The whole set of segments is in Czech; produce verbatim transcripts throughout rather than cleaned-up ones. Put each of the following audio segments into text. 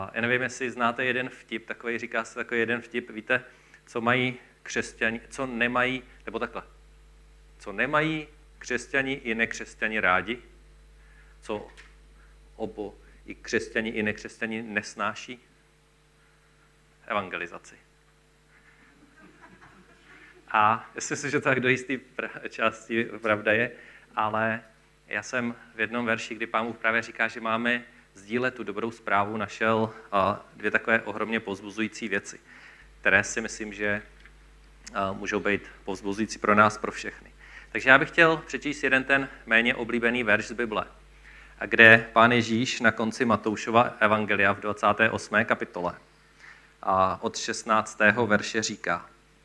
Já nevím, jestli znáte jeden vtip, takový říká se takový jeden vtip, víte, co mají křesťani, co nemají, nebo takhle, co nemají křesťani i nekřesťani rádi, co obo i křesťani i nekřesťani nesnáší? Evangelizaci. A já si myslím, že to tak do jisté části pravda je, ale já jsem v jednom verši, kdy Pán Bůh právě říká, že máme sdílet tu dobrou zprávu, našel dvě takové ohromně povzbuzující věci, které si myslím, že můžou být povzbuzující pro nás, pro všechny. Takže já bych chtěl přečíst jeden ten méně oblíbený verš z Bible, kde Pán Ježíš na konci Matoušova evangelia v dvacáté osmé kapitole a od šestnáctého verše říká: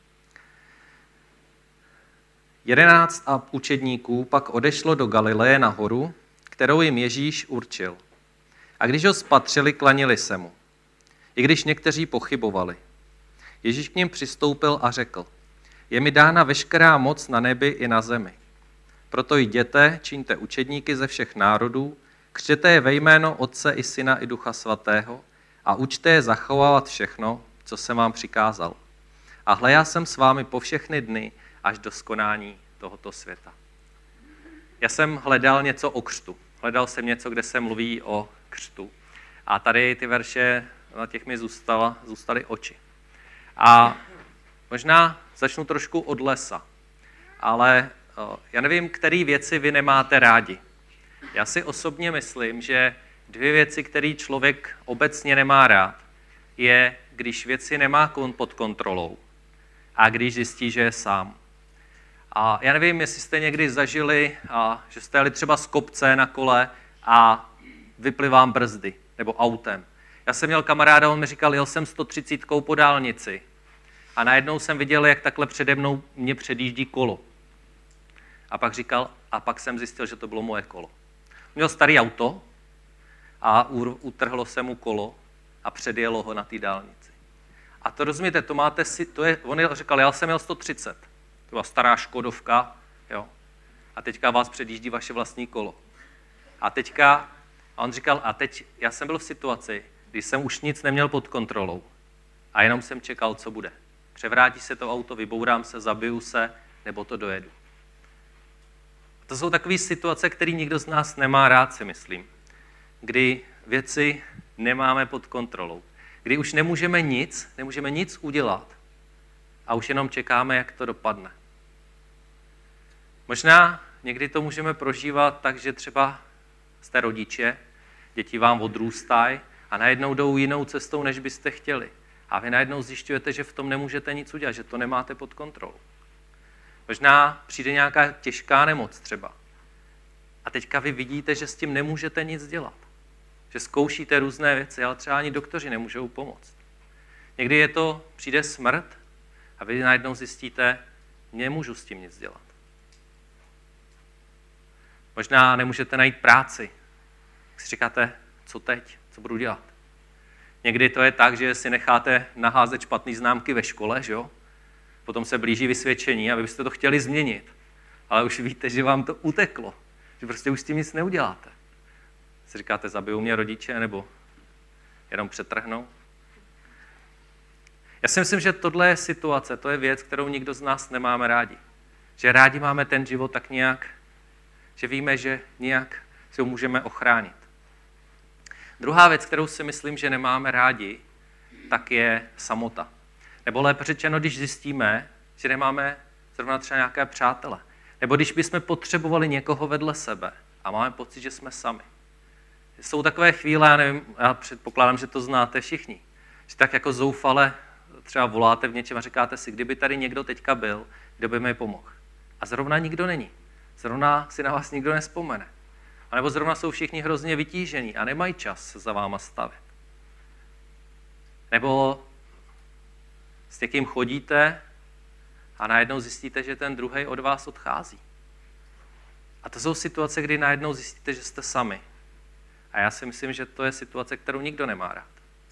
Jedenáct a učedníků pak odešlo do Galileje na horu, kterou jim Ježíš určil. A když ho spatřili, klanili se mu, i když někteří pochybovali. Ježíš k nim přistoupil a řekl: Je mi dána veškerá moc na nebi i na zemi. Proto jděte, čiňte učedníky ze všech národů, křtěte je ve jméno Otce i Syna i Ducha Svatého a učte je zachovávat všechno, co jsem vám přikázal. A hle, já jsem s vámi po všechny dny až do skonání tohoto světa. Já jsem hledal něco o křtu. Hledal jsem něco, kde se mluví o křtu. A tady ty verše, na těch mi zůstala, zůstaly oči. A možná začnu trošku od lesa, ale já nevím, které věci vy nemáte rádi. Já si osobně myslím, že dvě věci, které člověk obecně nemá rád, je, když věci nemá pod kontrolou a když zjistí, že je sám. A já nevím, jestli jste někdy zažili, a, že jste jeli třeba z kopce na kole a vyply vám brzdy, nebo autem. Já jsem měl kamaráda, on mi říkal, jel jsem sto třicet po dálnici a najednou jsem viděl, jak takhle přede mnou mě předjíždí kolo. A pak říkal, a pak jsem zjistil, že to bylo moje kolo. Měl starý auto a utrhlo se mu kolo a předjelo ho na té dálnici. A to rozumíte, to máte si, to je, on říkal, já jsem měl sto třicet. To byla stará Škodovka, jo. A teďka vás předjíždí vaše vlastní kolo. A teďka, a on říkal, a teď já jsem byl v situaci, kdy jsem už nic neměl pod kontrolou. A jenom jsem čekal, co bude. Převrátí se to auto, vybourám se, zabiju se, nebo to dojedu. A to jsou takové situace, které nikdo z nás nemá rád, si myslím. Kdy věci nemáme pod kontrolou. Kdy už nemůžeme nic, nemůžeme nic udělat. A už jenom čekáme, jak to dopadne. Možná někdy to můžeme prožívat tak, že třeba jste rodiče, děti vám odrůstají a najednou jdou jinou cestou, než byste chtěli. A vy najednou zjišťujete, že v tom nemůžete nic udělat, že to nemáte pod kontrolou. Možná přijde nějaká těžká nemoc třeba. A teďka vy vidíte, že s tím nemůžete nic dělat. Že zkoušíte různé věci, ale třeba ani doktoři nemůžou pomoct. Někdy je to, přijde smrt, a vy najednou zjistíte, nemůžu s tím nic dělat. Možná nemůžete najít práci. Jak si říkáte, co teď, co budu dělat? Někdy to je tak, že si necháte naházet špatný známky ve škole, že jo? Potom se blíží vysvědčení a vy byste to chtěli změnit. Ale už víte, že vám to uteklo. Že prostě už s tím nic neuděláte. Si říkáte, zabijou mě rodiče, nebo jenom přetrhnou. Já si myslím, že tohle je situace, to je věc, kterou nikdo z nás nemáme rádi. Že rádi máme ten život tak nějak, že víme, že nějak si ho můžeme ochránit. Druhá věc, kterou si myslím, že nemáme rádi, tak je samota. Nebo lépe řečeno, když zjistíme, že nemáme zrovna třeba nějaké přátele. Nebo když bychom potřebovali někoho vedle sebe a máme pocit, že jsme sami. Jsou takové chvíle, já nevím, já předpokládám, že to znáte všichni, že tak jako zoufale třeba voláte v něčem a říkáte si, kdyby tady někdo teďka byl, kdo by mi pomohl. A zrovna nikdo není. Zrovna si na vás nikdo nespomene. A nebo zrovna jsou všichni hrozně vytížení a nemají čas se za váma stavit. Nebo s někým chodíte a najednou zjistíte, že ten druhej od vás odchází. A to jsou situace, kdy najednou zjistíte, že jste sami. A já si myslím, že to je situace, kterou nikdo nemá rád.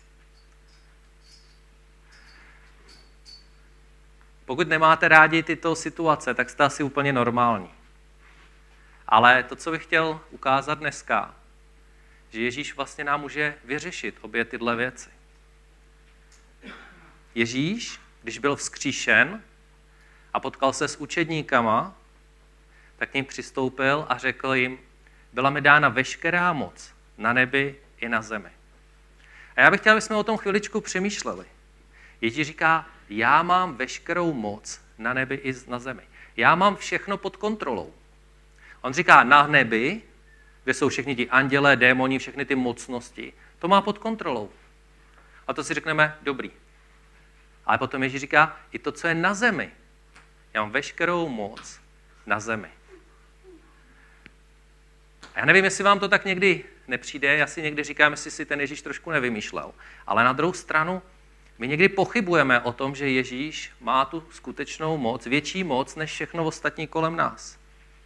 Pokud nemáte rádi tyto situace, tak jste asi úplně normální. Ale to, co bych chtěl ukázat dneska, že Ježíš vlastně nám může vyřešit obě tyhle věci. Ježíš, když byl vzkříšen a potkal se s učedníkama, tak k ním přistoupil a řekl jim, byla mi dána veškerá moc na nebi i na zemi. A já bych chtěl, aby jsme o tom chviličku přemýšleli. Ježíš říká, já mám veškerou moc na nebi i na zemi. Já mám všechno pod kontrolou. On říká, na nebi, kde jsou všichni ti andělé, démoni, všechny ty mocnosti, to má pod kontrolou. A to si řekneme, dobrý. Ale potom Ježíš říká, i to, co je na zemi. Já mám veškerou moc na zemi. A já nevím, jestli vám to tak někdy nepřijde, já si někdy říkám, jestli si ten Ježíš trošku nevymýšlel. Ale na druhou stranu, my někdy pochybujeme o tom, že Ježíš má tu skutečnou moc, větší moc, než všechno ostatní kolem nás.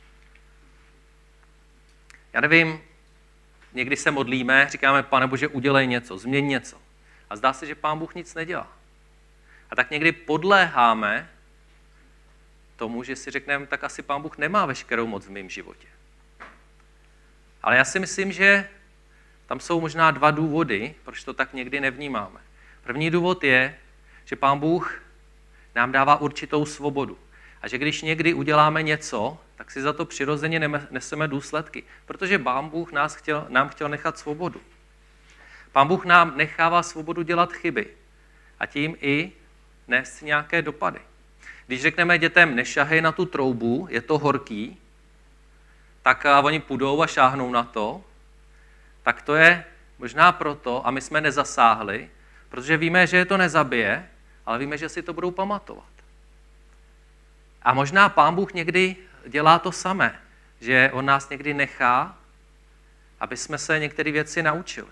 Já nevím, někdy se modlíme, říkáme, Pane Bože, udělej něco, změň něco. A zdá se, že Pán Bůh nic nedělá. A tak někdy podléháme tomu, že si řekneme, tak asi Pán Bůh nemá veškerou moc v mém životě. Ale já si myslím, že tam jsou možná dva důvody, proč to tak někdy nevnímáme. První důvod je, že Pán Bůh nám dává určitou svobodu. A že když někdy uděláme něco, tak si za to přirozeně neseme důsledky. Protože Pán Bůh nás chtěl, nám chtěl nechat svobodu. Pán Bůh nám nechává svobodu dělat chyby. A tím i nést nějaké dopady. Když řekneme dětem, nešahej na tu troubu, je to horký, tak oni půjdou a šáhnou na to, tak to je možná proto, a my jsme nezasáhli, protože víme, že je to nezabije, ale víme, že si to budou pamatovat. A možná Pán Bůh někdy dělá to samé, že on nás někdy nechá, aby jsme se některé věci naučili.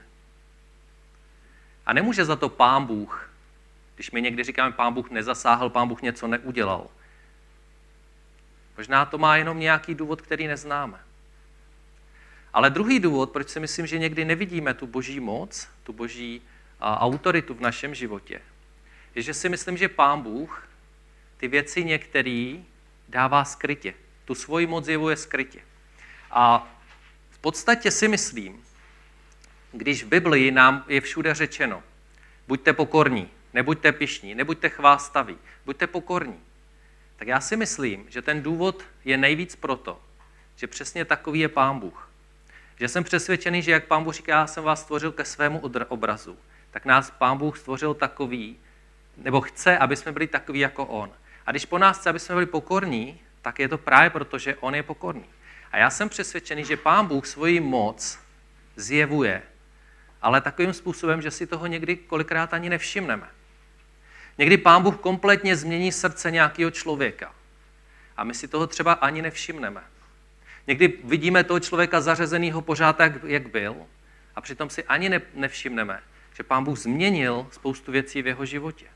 A nemůže za to Pán Bůh, když my někdy říkáme, Pán Bůh nezasáhl, Pán Bůh něco neudělal. Možná to má jenom nějaký důvod, který neznáme. Ale druhý důvod, proč si myslím, že někdy nevidíme tu boží moc, tu boží a, autoritu v našem životě, je, že si myslím, že Pán Bůh ty věci některý dává skrytě. Tu svoji moc zjevuje skrytě. A v podstatě si myslím, když v Biblii nám je všude řečeno, buďte pokorní, nebuďte pyšní, nebuďte chvástaví, buďte pokorní, tak já si myslím, že ten důvod je nejvíc proto, že přesně takový je Pán Bůh. Že jsem přesvědčený, že jak Pán Bůh říká, já jsem vás stvořil ke svému obrazu, tak nás Pán Bůh stvořil takový, nebo chce, aby jsme byli takový jako on. A když po nás chce, aby jsme byli pokorní, tak je to právě proto, že on je pokorný. A já jsem přesvědčený, že Pán Bůh svoji moc zjevuje, ale takovým způsobem, že si toho někdy kolikrát ani nevšimneme. Někdy Pán Bůh kompletně změní srdce nějakého člověka. A my si toho třeba ani nevšimneme. Někdy vidíme toho člověka zařezenýho pořád, jak, jak byl, a přitom si ani ne, nevšimneme, že Pán Bůh změnil spoustu věcí v jeho životě.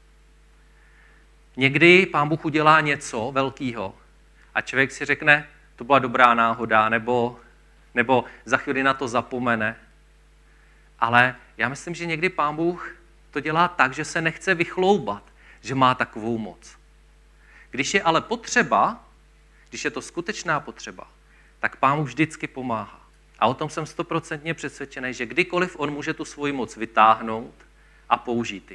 Někdy Pán Bůh udělá něco velkého a člověk si řekne, to byla dobrá náhoda, nebo, nebo za chvíli na to zapomene. Ale já myslím, že někdy Pán Bůh to dělá tak, že se nechce vychloubat, že má takovou moc. Když je ale potřeba, když je to skutečná potřeba, tak Pán Bůh vždycky pomáhá. A o tom jsem stoprocentně přesvědčený, že kdykoliv on může tu svoji moc vytáhnout a použít ji.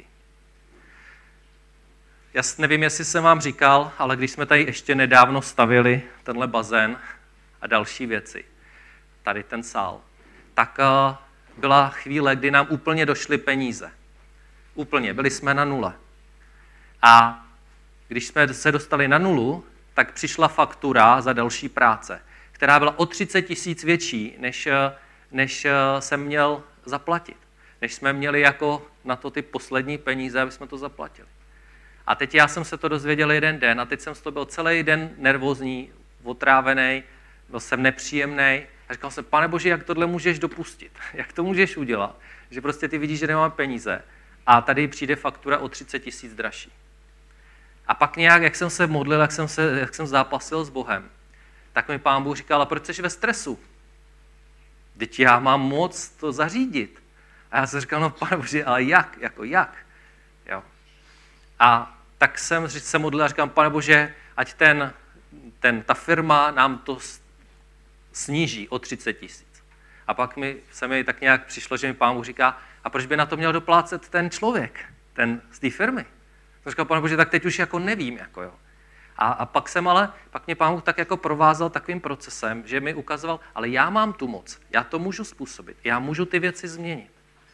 Já nevím, jestli jsem vám říkal, ale když jsme tady ještě nedávno stavili tenhle bazén a další věci, tady ten sál, tak byla chvíle, kdy nám úplně došly peníze. Úplně, byli jsme na nule. A když jsme se dostali na nulu, tak přišla faktura za další práce, která byla o třicet tisíc větší, než, než jsem měl zaplatit. Než jsme měli jako na to ty poslední peníze, aby jsme to zaplatili. A teď já jsem se to dozvěděl jeden den a teď jsem z toho byl celý den nervózní, otrávený, byl jsem nepříjemný a říkal jsem, Pane Bože, jak tohle můžeš dopustit? Jak to můžeš udělat? Že prostě ty vidíš, že nemám peníze a tady přijde faktura o třicet tisíc dražší. A pak nějak, jak jsem se modlil, jak jsem, se, jak jsem zápasil s Bohem, tak mi Pán Bůh říkal, a proč jsi ve stresu? Teď já mám moc to zařídit. A já jsem říkal, no Pane Bože, ale jak? Jako jak? Jo. A tak jsem se modlil a říkám, Pane Bože, ať ten, ten, ta firma nám to sníží o třicet tisíc. A pak mi, se mi tak nějak přišlo, že mi Pán Bůh říká, a proč by na to měl doplácet ten člověk, ten z té firmy? Jsem říkal, Pane Bože, tak teď už jako nevím. Jako jo. A, a pak jsem ale, pak mě Pán Bůh tak jako provázal takovým procesem, že mi ukazoval, ale já mám tu moc, já to můžu způsobit, já můžu ty věci změnit.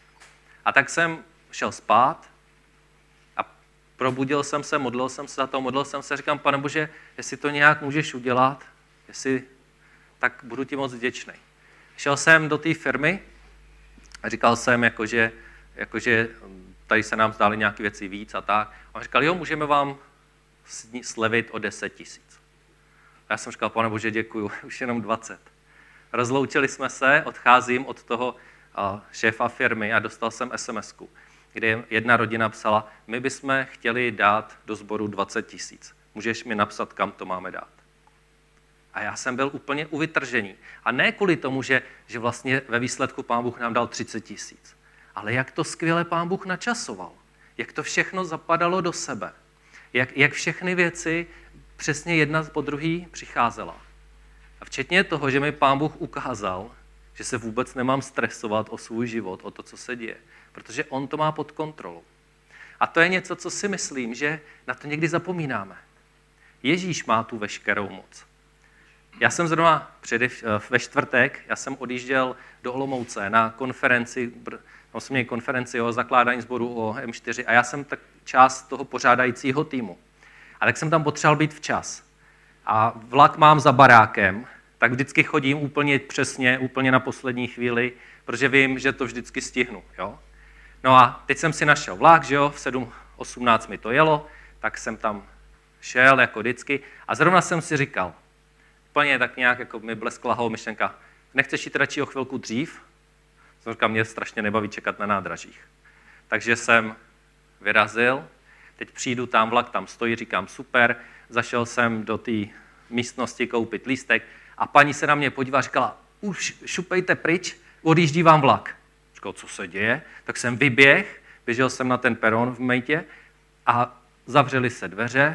A tak jsem šel spát a probudil jsem se, modlil jsem se za to, modlil jsem se, říkám, Pane Bože, jestli to nějak můžeš udělat, jestli, tak budu ti moc vděčný. Šel jsem do té firmy a říkal jsem, jakože, jakože tady se nám zdály nějaké věci víc a tak. A on říkal, jo, můžeme vám slevit o deset tisíc. A já jsem říkal, Pane Bože, děkuju, už jenom dvacet. Rozloučili jsme se, odcházím od toho šéfa firmy a dostal jsem es em esku, kde jedna rodina psala, my bychom chtěli dát do sboru dvacet tisíc. Můžeš mi napsat, kam to máme dát. A já jsem byl úplně u vytržení. A ne kvůli tomu, že, že vlastně ve výsledku Pán Bůh nám dal třicet tisíc. Ale jak to skvěle Pán Bůh načasoval. Jak to všechno zapadalo do sebe. Jak, jak všechny věci přesně jedna po druhý přicházela. A včetně toho, že mi Pán Bůh ukázal, že se vůbec nemám stresovat o svůj život, o to, co se děje. Protože on to má pod kontrolou. A to je něco, co si myslím, že na to někdy zapomínáme. Ježíš má tu veškerou moc. Já jsem zrovna předev, ve čtvrtek, já jsem odjížděl do Olomouce na konferenci, tam jsme měli konferenci o zakládání sboru o em čtyři a já jsem tak část toho pořádajícího týmu. A tak jsem tam potřeboval být včas. A vlak mám za barákem, tak vždycky chodím úplně přesně, úplně na poslední chvíli, protože vím, že to vždycky stihnu. Jo? No a teď jsem si našel vlak, že jo, v sedm osmnáct mi to jelo, tak jsem tam šel jako vždycky a zrovna jsem si říkal, úplně tak nějak jako mi bleskla hlavou myšlenka, nechceš jít radši o chvilku dřív? Jsem říkal, mě strašně nebaví čekat na nádražích. Takže jsem vyrazil, teď přijdu tam, vlak tam stojí, říkám super, zašel jsem do té místnosti koupit lístek a paní se na mě podívala a říkala, už šupejte pryč, odjíždí vám vlak. Říkal, co se děje? Tak jsem vyběh, běžel jsem na ten peron v mejtě a zavřely se dveře,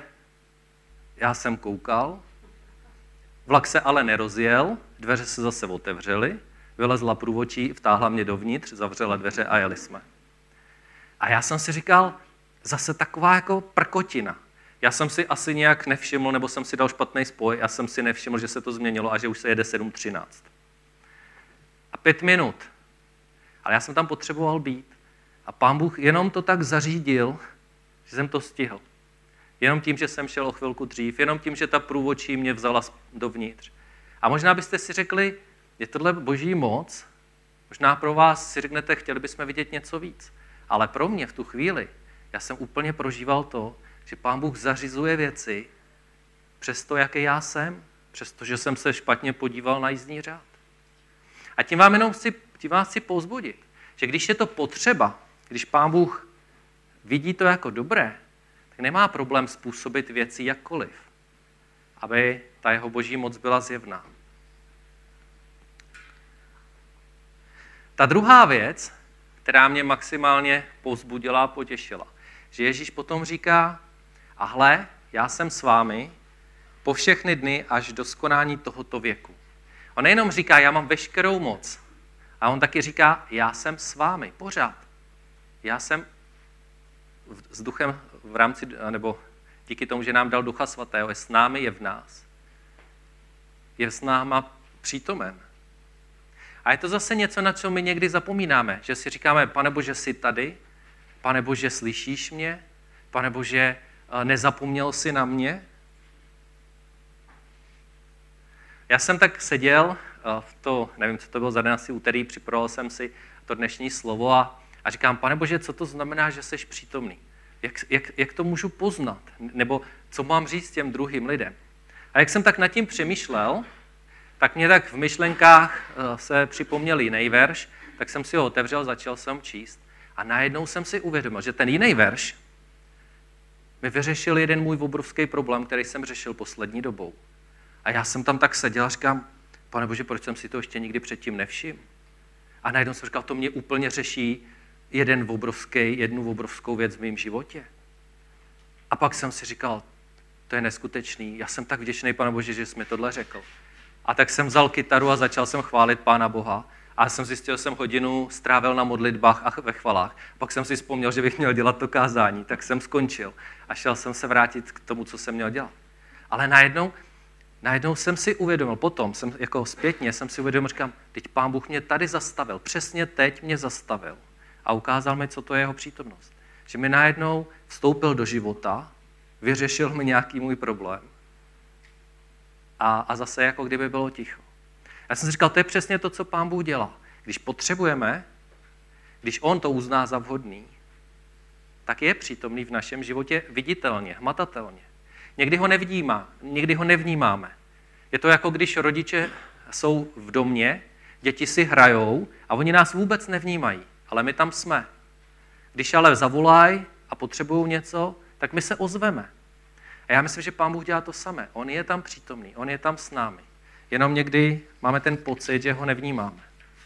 já jsem koukal, vlak se ale nerozjel, dveře se zase otevřely, vylezla průvodčí, vtáhla mě dovnitř, zavřela dveře a jeli jsme. A já jsem si říkal, zase taková jako prkotina. Já jsem si asi nějak nevšiml, nebo jsem si dal špatný spoj, já jsem si nevšiml, že se to změnilo a že už se jede sedm třináct. A pět minut. Ale já jsem tam potřeboval být. A Pán Bůh jenom to tak zařídil, že jsem to stihl. Jenom tím, že jsem šel o chvilku dřív, jenom tím, že ta průvodčí mě vzala dovnitř. A možná byste si řekli, je tohle boží moc? Možná pro vás si řeknete, chtěli bychom vidět něco víc. Ale pro mě v tu chvíli, já jsem úplně prožíval to, že Pán Bůh zařizuje věci přes to, jaký já jsem, přestože jsem se špatně podíval na jízdní řád. A tím vám jenom chci, tím vás chci povzbudit, že když je to potřeba, když Pán Bůh vidí to jako dobré, tak nemá problém způsobit věci jakkoliv, aby ta jeho boží moc byla zjevná. Ta druhá věc, která mě maximálně povzbudila a potěšila, že Ježíš potom říká, a hle, já jsem s vámi po všechny dny až do skonání tohoto věku. On nejenom říká, já mám veškerou moc, a on taky říká, já jsem s vámi, pořád. Já jsem s duchem v rámci, nebo díky tomu, že nám dal Ducha Svatého, je s námi, je v nás. Je s náma přítomen. A je to zase něco, na co my někdy zapomínáme, že si říkáme, Pane Bože, jsi tady, Pane Bože, slyšíš mě, Pane Bože, nezapomněl jsi na mě. Já jsem tak seděl v to, nevím, co to bylo za den, asi úterý, připravoval jsem si to dnešní slovo a, a říkám, Pane Bože, co to znamená, že jsi přítomný? Jak, jak, jak to můžu poznat? Nebo co mám říct těm druhým lidem? A jak jsem tak nad tím přemýšlel, tak mě tak v myšlenkách se připomněl jiný verš, tak jsem si ho otevřel, začal jsem číst a najednou jsem si uvědomil, že ten jiný verš mi vyřešil jeden můj obrovský problém, který jsem řešil poslední dobou. A já jsem tam tak seděl a říkám, Pane Bože, proč jsem si to ještě nikdy předtím nevšiml? A najednou jsem říkal, to mě úplně řeší jeden obrovský, jednu obrovskou věc v mém životě. A pak jsem si říkal, to je neskutečný, já jsem tak vděčný, Pane Bože, že jsi mi tohle řekl. A tak jsem vzal kytaru a začal jsem chválit Pána Boha A jsem zjistil, že jsem hodinu strávil na modlitbách a ve chvalách. Pak jsem si vzpomněl, že bych měl dělat to kázání, tak jsem skončil a šel jsem se vrátit k tomu, co jsem měl dělat. Ale najednou, najednou jsem si uvědomil, potom jsem jako zpětně jsem si uvědomil, říkám, teď Pán Bůh mě tady zastavil, přesně teď mě zastavil a ukázal mi, co to je jeho přítomnost. Že mi najednou vstoupil do života, vyřešil mi nějaký můj problém a, a zase jako kdyby bylo ticho. Já jsem si říkal, to je přesně to, co Pán Bůh dělá. Když potřebujeme, když on to uzná za vhodný, tak je přítomný v našem životě viditelně, hmatatelně. Někdy ho nevnímá, někdy ho nevnímáme. Je to jako když rodiče jsou v domě, děti si hrajou a oni nás vůbec nevnímají, ale my tam jsme. Když ale zavolají a potřebují něco, tak my se ozveme. A já myslím, že Pán Bůh dělá to samé. On je tam přítomný, on je tam s námi. Jenom někdy máme ten pocit, že ho nevnímáme.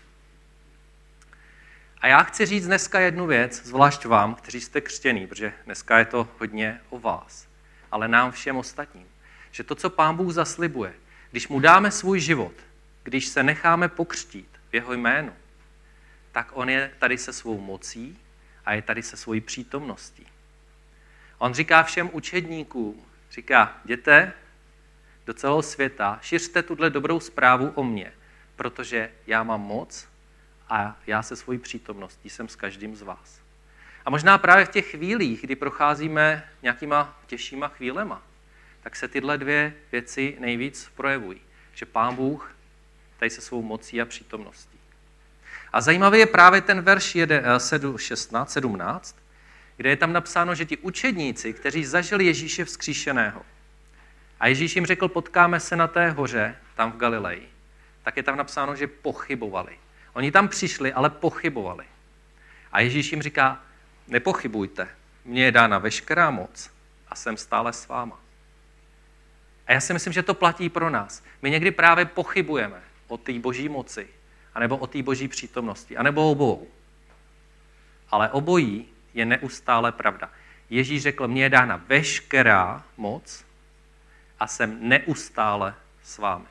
A já chci říct dneska jednu věc, zvlášť vám, kteří jste křtění, protože dneska je to hodně o vás, ale nám všem ostatním. Že to, co Pán Bůh zaslibuje, když mu dáme svůj život, když se necháme pokřtít v jeho jménu, tak on je tady se svou mocí a je tady se svojí přítomností. On říká všem učedníkům, říká, jděte do celého světa, šiřte tuhle dobrou zprávu o mně, protože já mám moc a já se svojí přítomností jsem s každým z vás. A možná právě v těch chvílích, kdy procházíme nějakýma těžšíma chvílema, tak se tyhle dvě věci nejvíc projevují. Že Pán Bůh tady se svou mocí a přítomností. A zajímavý je právě ten verš šestnáct, sedmnáct, kde je tam napsáno, že ti učedníci, kteří zažili Ježíše vzkříšeného, a Ježíš jim řekl, potkáme se na té hoře, tam v Galileji, tak je tam napsáno, že pochybovali. Oni tam přišli, ale pochybovali. A Ježíš jim říká, nepochybujte, mně je dána veškerá moc a jsem stále s váma. A já si myslím, že to platí pro nás. My někdy právě pochybujeme o té boží moci, anebo o té boží přítomnosti, anebo obou. Ale obojí je neustále pravda. Ježíš řekl, mně je dána veškerá moc a jsem neustále s vámi.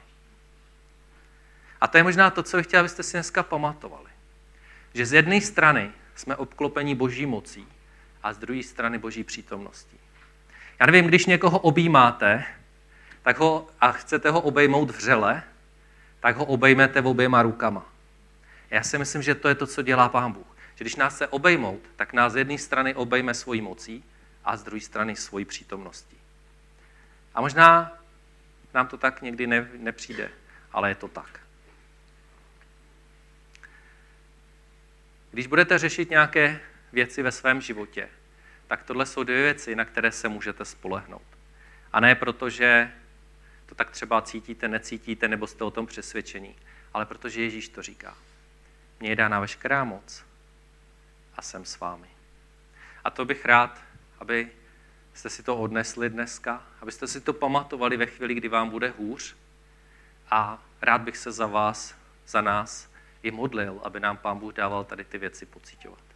A to je možná to, co bych chtěl, abyste si dneska pamatovali. Že z jedné strany jsme obklopeni boží mocí a z druhé strany boží přítomností. Já nevím, když někoho objímáte tak ho, a chcete ho obejmout vřele, tak ho obejmete oběma rukama. Já si myslím, že to je to, co dělá Pán Bůh. Že když nás chce obejmout, tak nás z jedné strany obejme svojí mocí a z druhé strany svojí přítomností. A možná nám to tak někdy ne, nepřijde, ale je to tak. Když budete řešit nějaké věci ve svém životě, tak tohle jsou dvě věci, na které se můžete spolehnout. A ne proto, že to tak třeba cítíte, necítíte, nebo jste o tom přesvědčení, ale protože Ježíš to říká. Mně je dána veškerá moc a jsem s vámi. A to bych rád, aby jste si to odnesli dneska, abyste si to pamatovali ve chvíli, kdy vám bude hůř. A rád bych se za vás, za nás i modlil, aby nám Pán Bůh dával tady ty věci pociťovat.